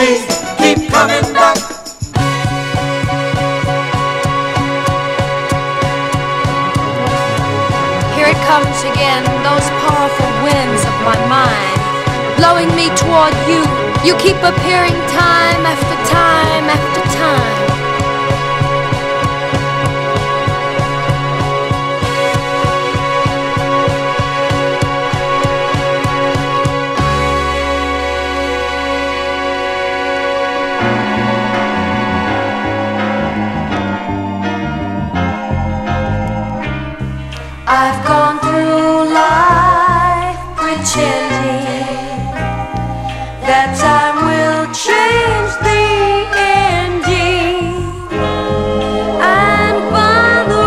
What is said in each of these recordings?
we keep coming back. Here it comes again, those powerful winds of my mind, blowing me toward you. You keep appearing time after time after time. I've gone through life pretending that time will change the ending, and by the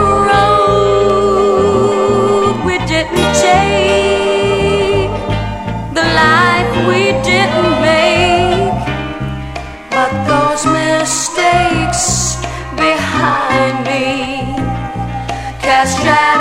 road we didn't take, the life we didn't make, but those mistakes behind me cast shadows